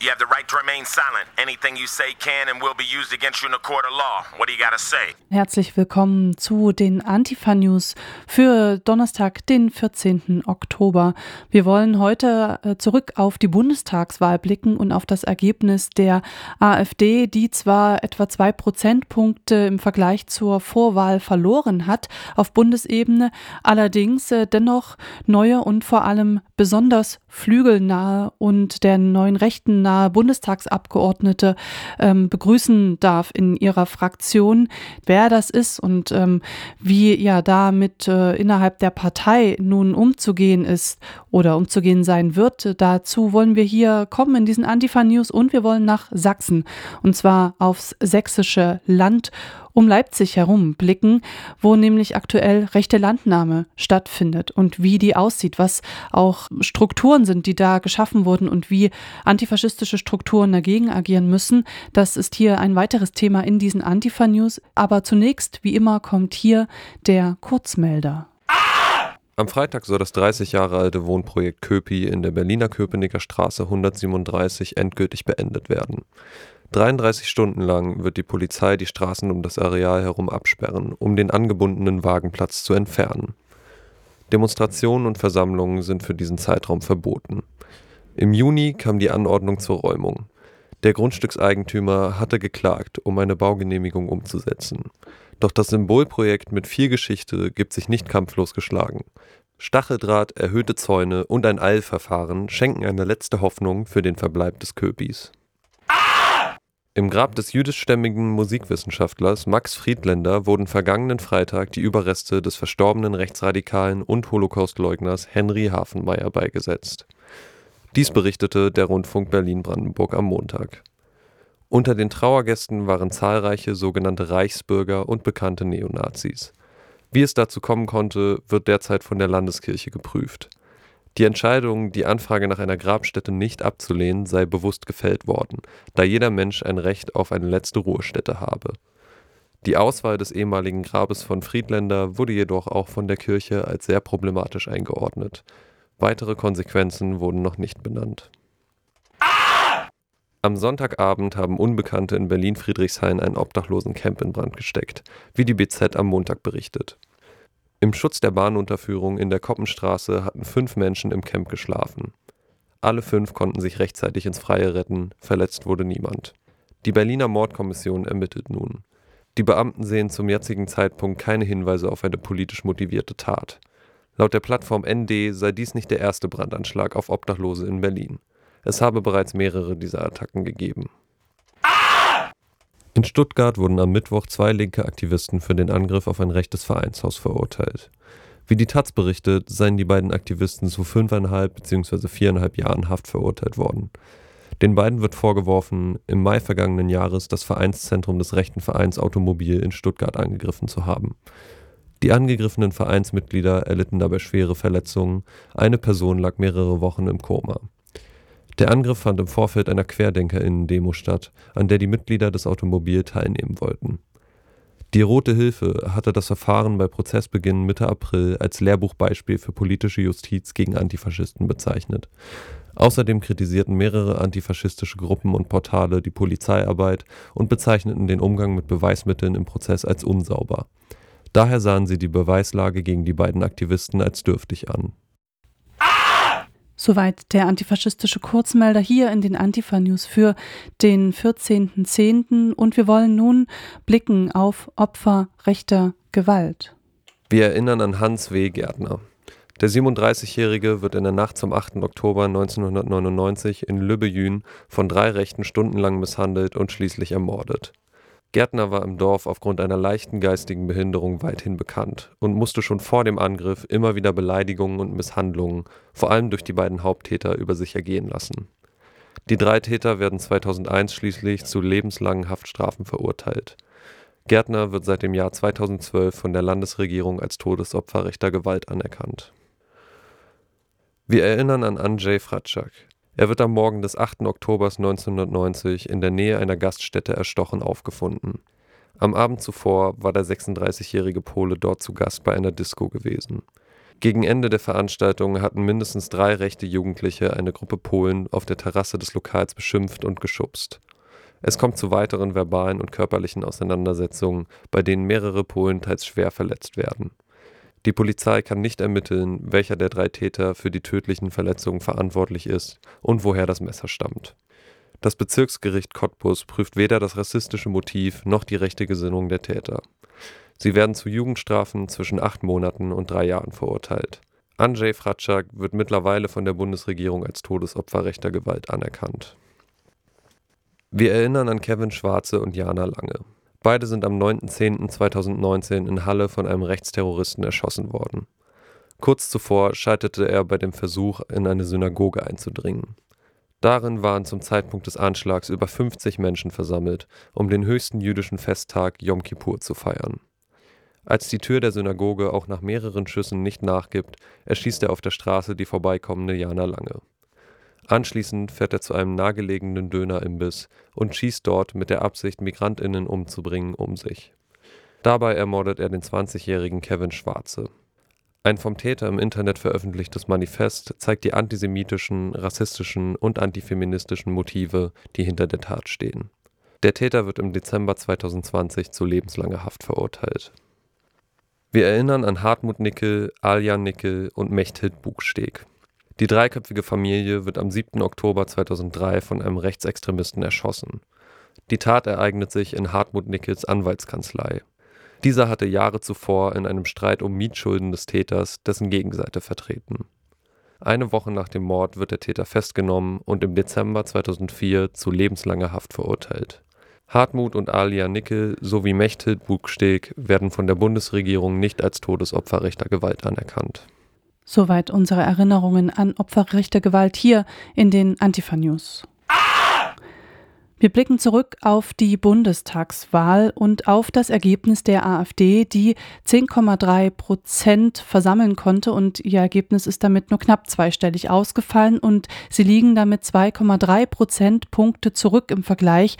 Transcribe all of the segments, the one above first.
You have the right to remain silent. Anything you say can and will be used against you in a court of law. What do you gotta say? Herzlich willkommen zu den Antifa-News für Donnerstag, den 14. Oktober. Wir wollen heute zurück auf die Bundestagswahl blicken und auf das Ergebnis der AfD, die zwar etwa 2 Prozentpunkte im Vergleich zur Vorwahl verloren hat auf Bundesebene, allerdings dennoch neue und vor allem besonders flügelnahe und der neuen Rechten nahe Bundestagsabgeordnete begrüßen darf in ihrer Fraktion. Wer das ist und wie ja damit innerhalb der Partei nun umzugehen ist oder umzugehen sein wird, dazu wollen wir hier kommen in diesen Antifa-News und wir wollen nach Sachsen und zwar aufs sächsische Land um Leipzig herum blicken, wo nämlich aktuell rechte Landnahme stattfindet und wie die aussieht, was auch Strukturen sind, die da geschaffen wurden und wie antifaschistische Strukturen dagegen agieren müssen. Das ist hier ein weiteres Thema in diesen Antifa-News. Aber zunächst, wie immer, kommt hier der Kurzmelder. Am Freitag soll das 30 Jahre alte Wohnprojekt Köpi in der Berliner Köpenicker Straße 137 endgültig beendet werden. 33 Stunden lang wird die Polizei die Straßen um das Areal herum absperren, um den angebundenen Wagenplatz zu entfernen. Demonstrationen und Versammlungen sind für diesen Zeitraum verboten. Im Juni kam die Anordnung zur Räumung. Der Grundstückseigentümer hatte geklagt, um eine Baugenehmigung umzusetzen. Doch das Symbolprojekt mit viel Geschichte gibt sich nicht kampflos geschlagen. Stacheldraht, erhöhte Zäune und ein Eilverfahren schenken eine letzte Hoffnung für den Verbleib des Köpis. Im Grab des jüdischstämmigen Musikwissenschaftlers Max Friedländer wurden vergangenen Freitag die Überreste des verstorbenen Rechtsradikalen und Holocaustleugners Henry Hafenmeier beigesetzt. Dies berichtete der Rundfunk Berlin-Brandenburg am Montag. Unter den Trauergästen waren zahlreiche sogenannte Reichsbürger und bekannte Neonazis. Wie es dazu kommen konnte, wird derzeit von der Landeskirche geprüft. Die Entscheidung, die Anfrage nach einer Grabstätte nicht abzulehnen, sei bewusst gefällt worden, da jeder Mensch ein Recht auf eine letzte Ruhestätte habe. Die Auswahl des ehemaligen Grabes von Friedländer wurde jedoch auch von der Kirche als sehr problematisch eingeordnet. Weitere Konsequenzen wurden noch nicht benannt. Am Sonntagabend haben Unbekannte in Berlin-Friedrichshain ein Obdachlosencamp in Brand gesteckt, wie die BZ am Montag berichtet. Im Schutz der Bahnunterführung in der Koppenstraße hatten 5 Menschen im Camp geschlafen. Alle 5 konnten sich rechtzeitig ins Freie retten, verletzt wurde niemand. Die Berliner Mordkommission ermittelt nun. Die Beamten sehen zum jetzigen Zeitpunkt keine Hinweise auf eine politisch motivierte Tat. Laut der Plattform ND sei dies nicht der erste Brandanschlag auf Obdachlose in Berlin. Es habe bereits mehrere dieser Attacken gegeben. In Stuttgart wurden am Mittwoch 2 linke Aktivisten für den Angriff auf ein rechtes Vereinshaus verurteilt. Wie die taz berichtet, seien die beiden Aktivisten zu 5,5 bzw. 4,5 Jahren Haft verurteilt worden. Den beiden wird vorgeworfen, im Mai vergangenen Jahres das Vereinszentrum des rechten Vereins Automobil in Stuttgart angegriffen zu haben. Die angegriffenen Vereinsmitglieder erlitten dabei schwere Verletzungen, eine Person lag mehrere Wochen im Koma. Der Angriff fand im Vorfeld einer QuerdenkerInnen-Demo statt, an der die Mitglieder des Automobil teilnehmen wollten. Die Rote Hilfe hatte das Verfahren bei Prozessbeginn Mitte April als Lehrbuchbeispiel für politische Justiz gegen Antifaschisten bezeichnet. Außerdem kritisierten mehrere antifaschistische Gruppen und Portale die Polizeiarbeit und bezeichneten den Umgang mit Beweismitteln im Prozess als unsauber. Daher sahen sie die Beweislage gegen die beiden Aktivisten als dürftig an. Soweit der antifaschistische Kurzmelder hier in den Antifa-News für den 14.10. Und wir wollen nun blicken auf Opfer rechter Gewalt. Wir erinnern an Hans W. Gärtner. Der 37-Jährige wird in der Nacht zum 8. Oktober 1999 in Lübbejün von 3 Rechten stundenlang misshandelt und schließlich ermordet. Gärtner war im Dorf aufgrund einer leichten geistigen Behinderung weithin bekannt und musste schon vor dem Angriff immer wieder Beleidigungen und Misshandlungen, vor allem durch die beiden Haupttäter, über sich ergehen lassen. Die 3 Täter werden 2001 schließlich zu lebenslangen Haftstrafen verurteilt. Gärtner wird seit dem Jahr 2012 von der Landesregierung als Todesopfer rechter Gewalt anerkannt. Wir erinnern an Andrzej Fratschak. Er wird am Morgen des 8. Oktobers 1990 in der Nähe einer Gaststätte erstochen aufgefunden. Am Abend zuvor war der 36-jährige Pole dort zu Gast bei einer Disco gewesen. Gegen Ende der Veranstaltung hatten mindestens 3 rechte Jugendliche eine Gruppe Polen auf der Terrasse des Lokals beschimpft und geschubst. Es kommt zu weiteren verbalen und körperlichen Auseinandersetzungen, bei denen mehrere Polen teils schwer verletzt werden. Die Polizei kann nicht ermitteln, welcher der 3 Täter für die tödlichen Verletzungen verantwortlich ist und woher das Messer stammt. Das Bezirksgericht Cottbus prüft weder das rassistische Motiv noch die rechte Gesinnung der Täter. Sie werden zu Jugendstrafen zwischen 8 Monaten und 3 Jahren verurteilt. Andrzej Fratschak wird mittlerweile von der Bundesregierung als Todesopfer rechter Gewalt anerkannt. Wir erinnern an Kevin Schwarze und Jana Lange. Beide sind am 9.10.2019 in Halle von einem Rechtsterroristen erschossen worden. Kurz zuvor scheiterte er bei dem Versuch, in eine Synagoge einzudringen. Darin waren zum Zeitpunkt des Anschlags über 50 Menschen versammelt, um den höchsten jüdischen Festtag Jom Kippur zu feiern. Als die Tür der Synagoge auch nach mehreren Schüssen nicht nachgibt, erschießt er auf der Straße die vorbeikommende Jana Lange. Anschließend fährt er zu einem nahegelegenen Dönerimbiss und schießt dort mit der Absicht, MigrantInnen umzubringen, um sich. Dabei ermordet er den 20-jährigen Kevin Schwarze. Ein vom Täter im Internet veröffentlichtes Manifest zeigt die antisemitischen, rassistischen und antifeministischen Motive, die hinter der Tat stehen. Der Täter wird im Dezember 2020 zu lebenslanger Haft verurteilt. Wir erinnern an Hartmut Nickel, Aljan Nickel und Mechthild Bugsteg. Die dreiköpfige Familie wird am 7. Oktober 2003 von einem Rechtsextremisten erschossen. Die Tat ereignet sich in Hartmut Nickels Anwaltskanzlei. Dieser hatte Jahre zuvor in einem Streit um Mietschulden des Täters dessen Gegenseite vertreten. Eine Woche nach dem Mord wird der Täter festgenommen und im Dezember 2004 zu lebenslanger Haft verurteilt. Hartmut und Aljan Nickel sowie Mechthild Bugsteg werden von der Bundesregierung nicht als Todesopfer rechter Gewalt anerkannt. Soweit unsere Erinnerungen an Opfer rechter Gewalt hier in den Antifa-News. Wir blicken zurück auf die Bundestagswahl und auf das Ergebnis der AfD, die 10,3% versammeln konnte, und ihr Ergebnis ist damit nur knapp zweistellig ausgefallen und sie liegen damit 2,3 Prozentpunkte zurück im Vergleich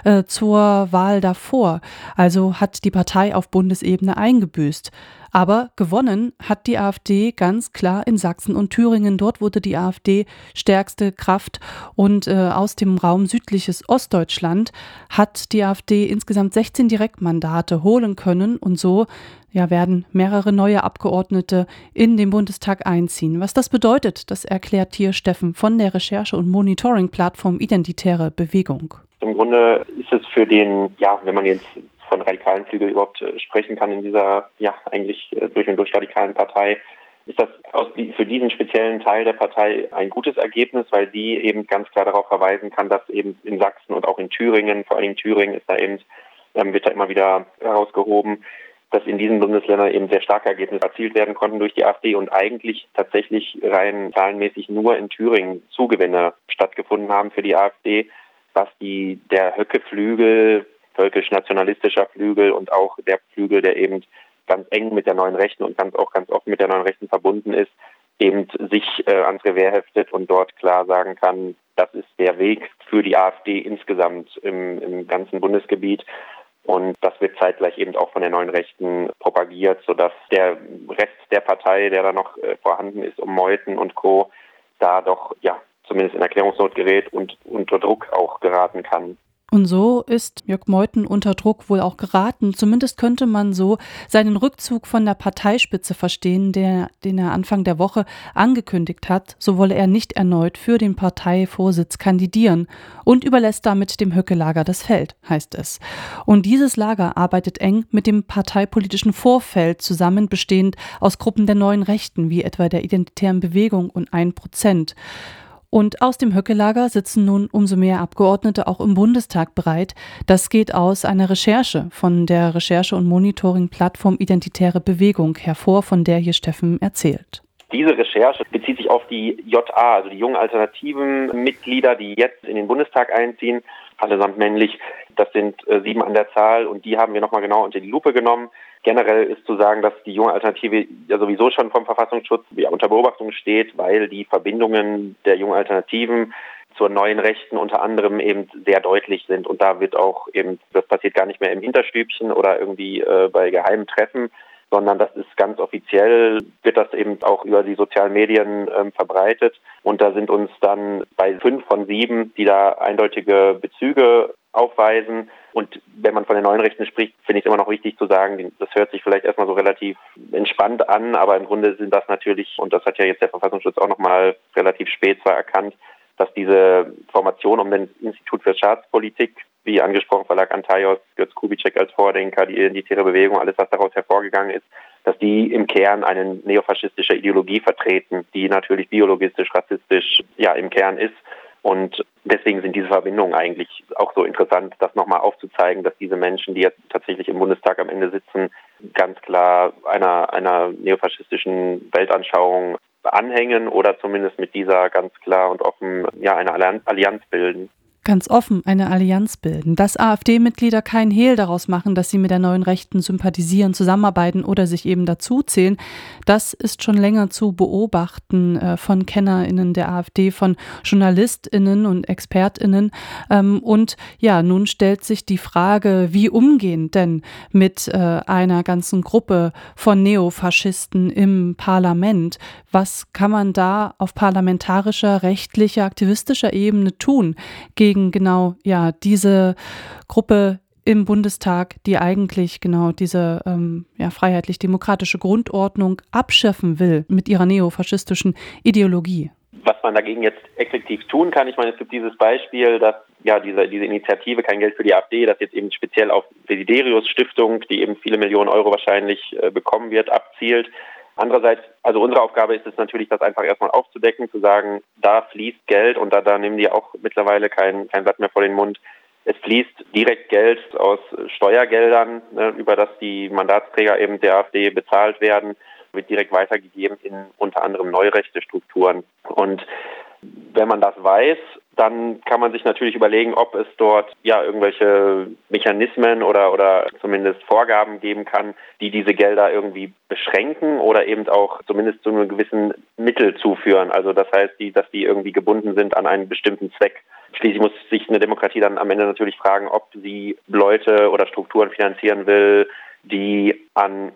zur Wahl davor. Also hat die Partei auf Bundesebene eingebüßt. Aber gewonnen hat die AfD ganz klar in Sachsen und Thüringen. Dort wurde die AfD stärkste Kraft und aus dem Raum südliches Ostdeutschland hat die AfD insgesamt 16 Direktmandate holen können und so werden mehrere neue Abgeordnete in den Bundestag einziehen. Was das bedeutet, das erklärt hier Steffen von der Recherche- und Monitoring-Plattform Identitäre Bewegung. Im Grunde ist es für den, wenn man jetzt von radikalen Flügel überhaupt sprechen kann in dieser, eigentlich durch und durch radikalen Partei, ist das für diesen speziellen Teil der Partei ein gutes Ergebnis, weil sie eben ganz klar darauf verweisen kann, dass eben in Sachsen und auch in Thüringen, vor allem Thüringen ist da eben, wird da immer wieder herausgehoben, dass in diesen Bundesländern eben sehr starke Ergebnisse erzielt werden konnten durch die AfD und eigentlich tatsächlich rein zahlenmäßig nur in Thüringen Zugewinne stattgefunden haben für die AfD, was der Höcke-Flügel, völkisch-nationalistischer Flügel und auch der Flügel, der eben ganz eng mit der Neuen Rechten und ganz offen mit der Neuen Rechten verbunden ist, eben sich ans Revers heftet und dort klar sagen kann, das ist der Weg für die AfD insgesamt im ganzen Bundesgebiet. Und das wird zeitgleich eben auch von der Neuen Rechten propagiert, sodass der Rest der Partei, der da noch vorhanden ist, um Meuthen und Co., da doch zumindest in Erklärungsnot gerät und unter Druck auch geraten kann. Und so ist Jörg Meuthen unter Druck wohl auch geraten. Zumindest könnte man so seinen Rückzug von der Parteispitze verstehen, den er Anfang der Woche angekündigt hat. So wolle er nicht erneut für den Parteivorsitz kandidieren und überlässt damit dem Höcke-Lager das Feld, heißt es. Und dieses Lager arbeitet eng mit dem parteipolitischen Vorfeld zusammen, bestehend aus Gruppen der Neuen Rechten, wie etwa der Identitären Bewegung und 1%. Und aus dem Höcke-Lager sitzen nun umso mehr Abgeordnete auch im Bundestag bereit. Das geht aus einer Recherche von der Recherche- und Monitoring-Plattform Identitäre Bewegung hervor, von der hier Steffen erzählt. Diese Recherche bezieht sich auf die JA, also die jungen alternativen Mitglieder, die jetzt in den Bundestag einziehen, allesamt männlich. Das sind 7 an der Zahl und die haben wir nochmal genau unter die Lupe genommen. Generell ist zu sagen, dass die junge Alternative ja sowieso schon vom Verfassungsschutz unter Beobachtung steht, weil die Verbindungen der jungen Alternativen zur Neuen Rechten unter anderem eben sehr deutlich sind. Und da wird auch eben, das passiert gar nicht mehr im Hinterstübchen oder irgendwie bei geheimen Treffen, sondern das ist ganz offiziell, wird das eben auch über die sozialen Medien verbreitet. Und da sind uns dann bei 5 von 7, die da eindeutige Bezüge aufweisen. Und wenn man von den neuen Rechten spricht, finde ich es immer noch wichtig zu sagen, das hört sich vielleicht erstmal so relativ entspannt an, aber im Grunde sind das natürlich, und das hat ja jetzt der Verfassungsschutz auch nochmal relativ spät zwar erkannt, dass diese Formation um das Institut für Staatspolitik, wie angesprochen Verlag Antaios, Götz Kubitschek als Vordenker, die Identitäre Bewegung, alles was daraus hervorgegangen ist, dass die im Kern eine neofaschistische Ideologie vertreten, die natürlich biologistisch, rassistisch im Kern ist. Und deswegen sind diese Verbindungen eigentlich auch so interessant, das nochmal aufzuzeigen, dass diese Menschen, die jetzt tatsächlich im Bundestag am Ende sitzen, ganz klar einer neofaschistischen Weltanschauung anhängen oder zumindest mit dieser ganz klar und offen eine Allianz bilden. Ganz offen eine Allianz bilden. Dass AfD-Mitglieder keinen Hehl daraus machen, dass sie mit der neuen Rechten sympathisieren, zusammenarbeiten oder sich eben dazuzählen, das ist schon länger zu beobachten von KennerInnen der AfD, von JournalistInnen und ExpertInnen. Und ja, nun stellt sich die Frage, wie umgehen denn mit einer ganzen Gruppe von Neofaschisten im Parlament? Was kann man da auf parlamentarischer, rechtlicher, aktivistischer Ebene tun gegen genau diese Gruppe im Bundestag, die eigentlich genau diese freiheitlich-demokratische Grundordnung abschaffen will mit ihrer neofaschistischen Ideologie? Was man dagegen jetzt effektiv tun kann, ich meine, es gibt dieses Beispiel, dass diese Initiative Kein Geld für die AfD, das jetzt eben speziell auf Desiderius Stiftung, die eben viele Millionen Euro wahrscheinlich bekommen wird, abzielt. Andererseits, also unsere Aufgabe ist es natürlich, das einfach erstmal aufzudecken, zu sagen, da fließt Geld und da nehmen die auch mittlerweile kein Blatt mehr vor den Mund. Es fließt direkt Geld aus Steuergeldern, über das die Mandatsträger eben der AfD bezahlt werden, wird direkt weitergegeben in unter anderem neurechte Strukturen. Und wenn man das weiß, dann kann man sich natürlich überlegen, ob es dort irgendwelche Mechanismen oder zumindest Vorgaben geben kann, die diese Gelder irgendwie beschränken oder eben auch zumindest zu einem gewissen Mittel zuführen. Also das heißt, dass die irgendwie gebunden sind an einen bestimmten Zweck. Schließlich muss sich eine Demokratie dann am Ende natürlich fragen, ob sie Leute oder Strukturen finanzieren will, die an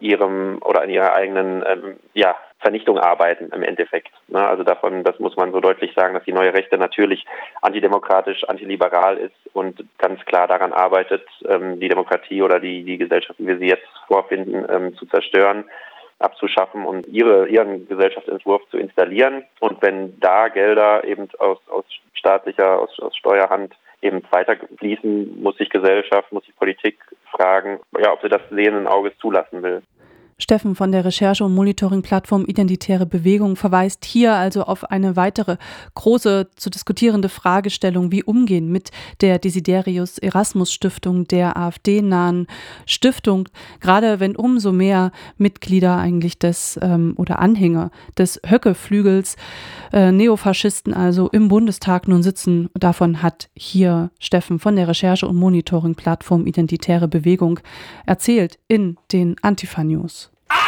ihrer eigenen Vernichtung arbeiten im Endeffekt. Also das muss man so deutlich sagen, dass die neue Rechte natürlich antidemokratisch, antiliberal ist und ganz klar daran arbeitet, die Demokratie oder die Gesellschaft, wie wir sie jetzt vorfinden, zu zerstören, abzuschaffen und ihren Gesellschaftsentwurf zu installieren. Und wenn da Gelder eben aus staatlicher, aus Steuerhand eben weiterfließen, muss sich Gesellschaft, muss die Politik fragen, ob sie das sehenden Auges zulassen will. Steffen von der Recherche- und Monitoring-Plattform Identitäre Bewegung verweist hier also auf eine weitere große zu diskutierende Fragestellung, wie umgehen mit der Desiderius Erasmus Stiftung, der AfD-nahen Stiftung, gerade wenn umso mehr Mitglieder eigentlich des oder Anhänger des Höcke-Flügels, Neofaschisten also im Bundestag nun sitzen. Davon hat hier Steffen von der Recherche- und Monitoring-Plattform Identitäre Bewegung erzählt in den Antifa-News.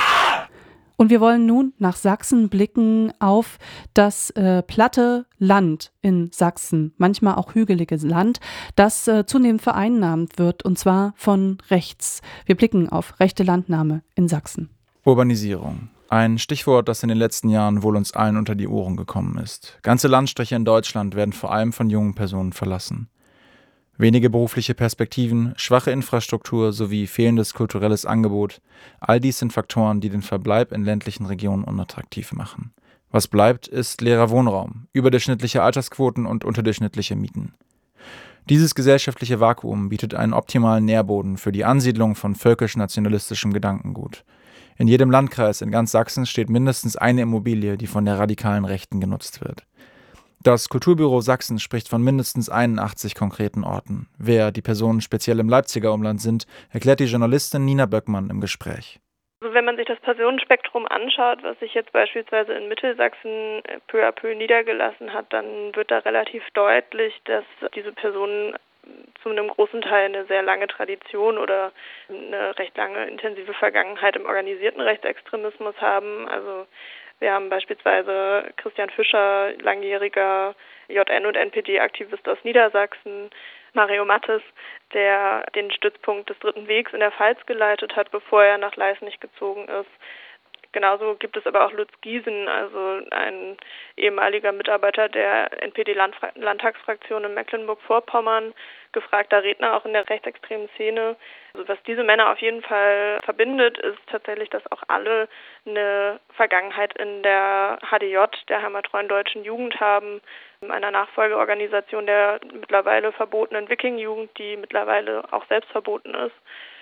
Und wir wollen nun nach Sachsen blicken auf das platte Land in Sachsen, manchmal auch hügelige Land, das zunehmend vereinnahmt wird, und zwar von rechts. Wir blicken auf rechte Landnahme in Sachsen. Urbanisierung. Ein Stichwort, das in den letzten Jahren wohl uns allen unter die Ohren gekommen ist. Ganze Landstriche in Deutschland werden vor allem von jungen Personen verlassen. Wenige berufliche Perspektiven, schwache Infrastruktur sowie fehlendes kulturelles Angebot, all dies sind Faktoren, die den Verbleib in ländlichen Regionen unattraktiv machen. Was bleibt, ist leerer Wohnraum, überdurchschnittliche Altersquoten und unterdurchschnittliche Mieten. Dieses gesellschaftliche Vakuum bietet einen optimalen Nährboden für die Ansiedlung von völkisch-nationalistischem Gedankengut. In jedem Landkreis in ganz Sachsen steht mindestens eine Immobilie, die von der radikalen Rechten genutzt wird. Das Kulturbüro Sachsen spricht von mindestens 81 konkreten Orten. Wer die Personen speziell im Leipziger Umland sind, erklärt die Journalistin Nina Böckmann im Gespräch. Also wenn man sich das Personenspektrum anschaut, was sich jetzt beispielsweise in Mittelsachsen peu à peu niedergelassen hat, dann wird da relativ deutlich, dass diese Personen zu einem großen Teil eine sehr lange Tradition oder eine recht lange intensive Vergangenheit im organisierten Rechtsextremismus haben. Also wir haben beispielsweise Christian Fischer, langjähriger JN- und NPD-Aktivist aus Niedersachsen, Mario Mattes, der den Stützpunkt des Dritten Wegs in der Pfalz geleitet hat, bevor er nach Leisnig gezogen ist. Genauso gibt es aber auch Lutz Giesen, also ein ehemaliger Mitarbeiter der NPD-Landtagsfraktion in Mecklenburg-Vorpommern, gefragter Redner auch in der rechtsextremen Szene. Also was diese Männer auf jeden Fall verbindet, ist tatsächlich, dass auch alle eine Vergangenheit in der HDJ, der Heimattreuen Deutschen Jugend, haben, einer Nachfolgeorganisation der mittlerweile verbotenen Wiking-Jugend, die mittlerweile auch selbst verboten ist,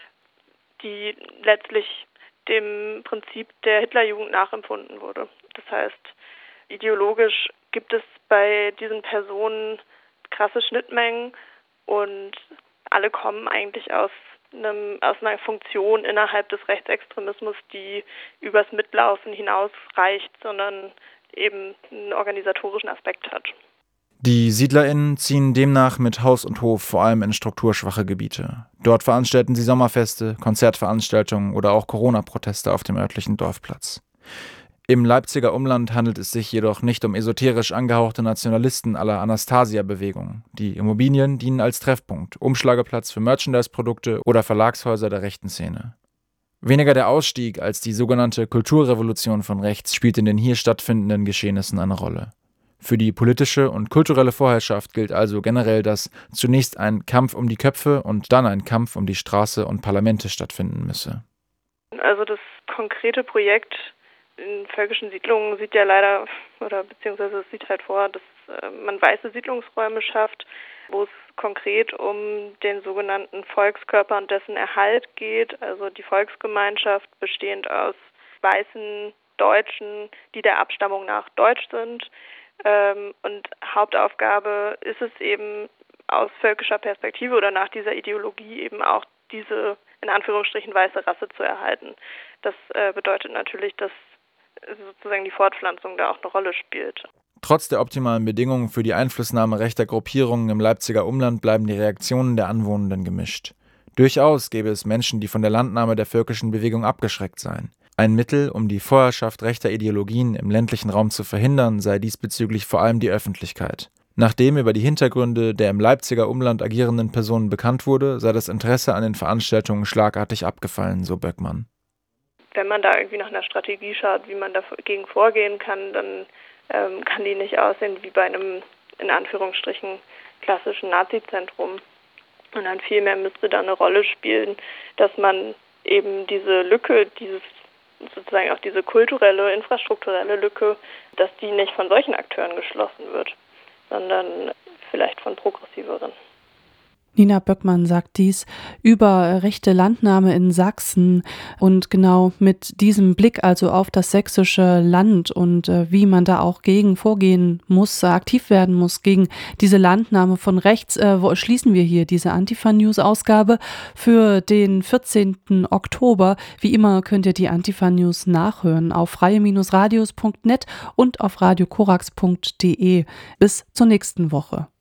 die letztlich dem Prinzip der Hitlerjugend nachempfunden wurde. Das heißt, ideologisch gibt es bei diesen Personen krasse Schnittmengen und alle kommen eigentlich aus einer Funktion innerhalb des Rechtsextremismus, die übers Mitlaufen hinausreicht, sondern eben einen organisatorischen Aspekt hat. Die SiedlerInnen ziehen demnach mit Haus und Hof vor allem in strukturschwache Gebiete. Dort veranstalten sie Sommerfeste, Konzertveranstaltungen oder auch Corona-Proteste auf dem örtlichen Dorfplatz. Im Leipziger Umland handelt es sich jedoch nicht um esoterisch angehauchte Nationalisten à la Anastasia-Bewegung. Die Immobilien dienen als Treffpunkt, Umschlageplatz für Merchandise-Produkte oder Verlagshäuser der rechten Szene. Weniger der Ausstieg als die sogenannte Kulturrevolution von rechts spielt in den hier stattfindenden Geschehnissen eine Rolle. Für die politische und kulturelle Vorherrschaft gilt also generell, dass zunächst ein Kampf um die Köpfe und dann ein Kampf um die Straße und Parlamente stattfinden müsse. Also das konkrete Projekt in völkischen Siedlungen sieht ja leider, beziehungsweise es sieht halt vor, dass man weiße Siedlungsräume schafft, wo es konkret um den sogenannten Volkskörper und dessen Erhalt geht, also die Volksgemeinschaft bestehend aus weißen Deutschen, die der Abstammung nach deutsch sind. Und Hauptaufgabe ist es eben aus völkischer Perspektive oder nach dieser Ideologie eben auch diese in Anführungsstrichen weiße Rasse zu erhalten. Das bedeutet natürlich, dass sozusagen die Fortpflanzung da auch eine Rolle spielt. Trotz der optimalen Bedingungen für die Einflussnahme rechter Gruppierungen im Leipziger Umland bleiben die Reaktionen der Anwohnenden gemischt. Durchaus gäbe es Menschen, die von der Landnahme der völkischen Bewegung abgeschreckt seien. Ein Mittel, um die Vorherrschaft rechter Ideologien im ländlichen Raum zu verhindern, sei diesbezüglich vor allem die Öffentlichkeit. Nachdem über die Hintergründe der im Leipziger Umland agierenden Personen bekannt wurde, sei das Interesse an den Veranstaltungen schlagartig abgefallen, so Böckmann. Wenn man da irgendwie nach einer Strategie schaut, wie man dagegen vorgehen kann, dann kann die nicht aussehen wie bei einem, in Anführungsstrichen, klassischen Nazi-Zentrum. Und dann vielmehr müsste da eine Rolle spielen, dass man eben diese Lücke, sozusagen auch diese kulturelle, infrastrukturelle Lücke, dass die nicht von solchen Akteuren geschlossen wird, sondern vielleicht von progressiveren. Nina Böckmann sagt dies über rechte Landnahme in Sachsen und genau mit diesem Blick also auf das sächsische Land und wie man da auch gegen vorgehen muss, aktiv werden muss gegen diese Landnahme von rechts, schließen wir hier diese Antifa-News-Ausgabe für den 14. Oktober. Wie immer könnt ihr die Antifa-News nachhören auf freie-radios.net und auf radiokorax.de. Bis zur nächsten Woche.